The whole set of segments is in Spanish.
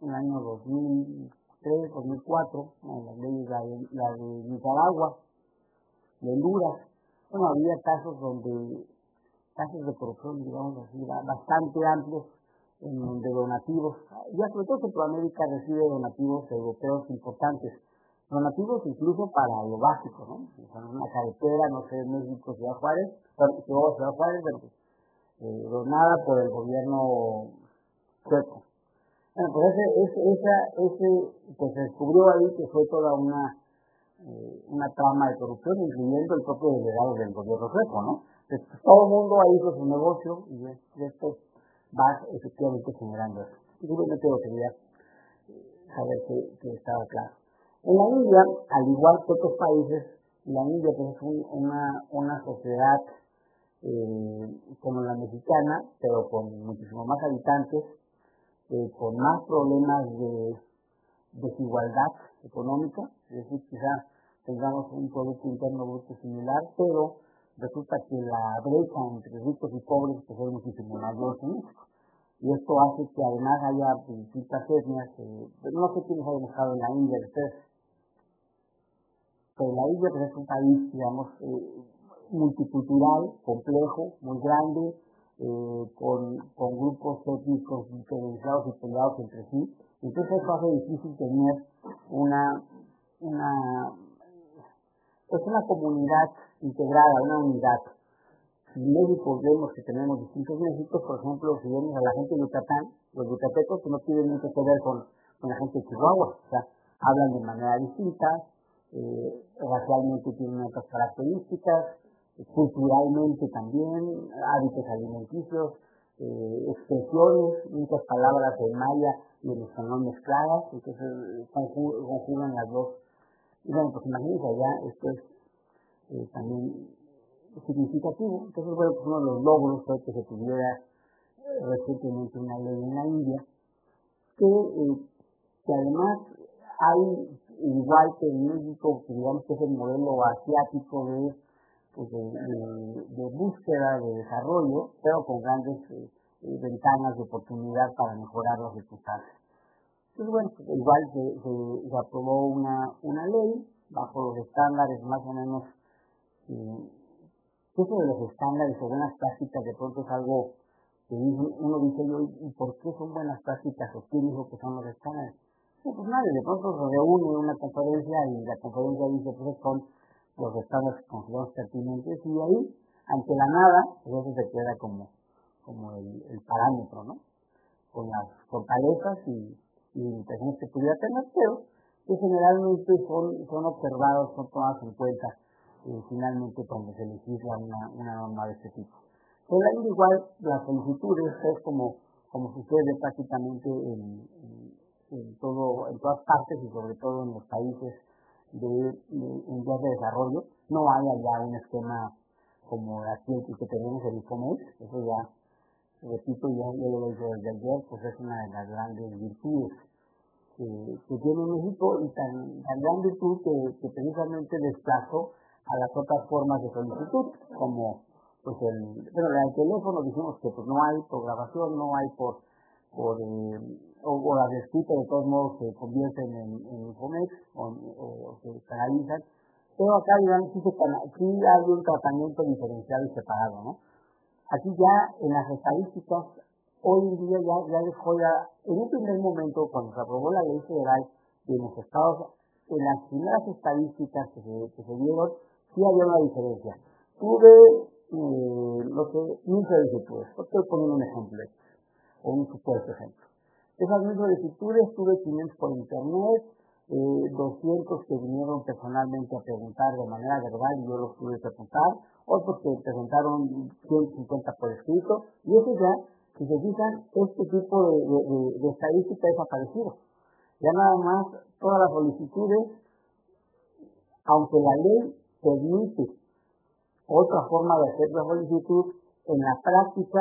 en el año 2003, 2004, las leyes, la de Nicaragua, de Honduras. Bueno, había casos de corrupción, digamos así, bastante amplios, en donde donativos, ya sobre todo Centroamérica recibe donativos europeos importantes, donativos incluso para lo básico, ¿no? O sea, una carretera, no sé, México, Ciudad Juárez, donada por el gobierno sueco. Bueno, pues pues se descubrió ahí que fue toda una trama de corrupción, incluyendo el propio delegado del gobierno sueco, ¿no? Entonces, todo el mundo ahí hizo su negocio y esto va efectivamente generando eso. Simplemente lo quería saber que estaba claro. En la India, al igual que otros países, la India pues, es una sociedad como la mexicana, pero con muchísimo más habitantes, con más problemas de desigualdad económica, es decir, quizá tengamos un producto interno bruto similar, pero resulta que la brecha entre ricos y pobres pues, es muchísimo mayor que México. Y esto hace que además haya distintas etnias, no sé quiénes hayan estado en la India de ustedes, pero la India pues, es un país, digamos, multicultural, complejo, muy grande, con grupos étnicos diferenciados y peleados entre sí. Entonces eso hace difícil tener una comunidad integrada, una unidad. Si en México vemos que tenemos distintos Méxicos, por ejemplo, si vemos a la gente de Yucatán, los yucatecos que no tienen mucho que ver con la gente de Chihuahua, o sea, hablan de manera distinta, racialmente tienen otras características, culturalmente también, hábitos alimenticios, expresiones, muchas palabras en maya y en español mezcladas, entonces conjugan las dos. Y bueno, pues imagínense allá, esto es también significativo. Entonces, bueno, pues uno de los logros fue que se tuviera recientemente una ley en la India que además hay, igual que en México, que digamos que es el modelo asiático de búsqueda de desarrollo, pero con grandes ventanas de oportunidad para mejorar las circunstancias. Entonces, bueno, pues igual se aprobó una ley bajo los estándares más o menos. Eso de los estándares o buenas prácticas de pronto es algo que uno dice, ¿y por qué son buenas prácticas o quién dijo que son los estándares? Pues nadie, de pronto se reúne en una conferencia y la conferencia dice, pues son los estándares que consideramos pertinentes y ahí, ante la nada, pues eso se queda como el parámetro, ¿no? Con las fortalezas y limitaciones que pudiera tener, pero que generalmente son observados, son tomados en cuenta finalmente cuando se legisla una norma de este tipo. En la India igual las solicitudes es como sucede prácticamente en todas partes y sobre todo en los países en vías de desarrollo. No hay allá un esquema como aquí el que tenemos el IFOMEX, eso ya, repito, ya lo he dicho desde ayer, pues es una de las grandes virtudes que tiene México y tan gran virtud que precisamente desplazó a las otras formas de solicitud, como pues la del teléfono, dijimos que pues no hay programación, no hay o las escritas de todos modos se convierten en INFOMEX o se canalizan, pero acá digamos sí hay un tratamiento diferenciado y separado, ¿no? Aquí ya en las estadísticas, hoy en día ya dejó en un primer momento cuando se aprobó la ley federal de los estados, en las primeras estadísticas que se dieron, sí había una diferencia. Tuve, 1000 solicitudes. Estoy poniendo un ejemplo, o un supuesto ejemplo. Esas 1000 solicitudes tuve 500 por internet, 200 que vinieron personalmente a preguntar de manera verbal y yo los tuve que apuntar, otros que presentaron 150 por escrito, y eso ya, si se fijan, este tipo de estadística es desaparecido. Ya nada más todas las solicitudes, aunque la ley permite otra forma de hacer la solicitud, en la práctica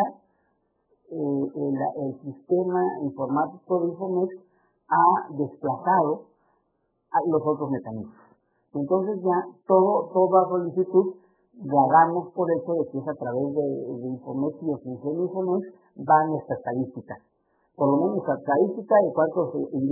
el sistema informático de INFOMEX ha desplazado a los otros mecanismos. Entonces ya toda solicitud la damos por hecho de que es a través de INFOMEX y de función INFOMEX van esta estadística. por lo menos estadística de cuántos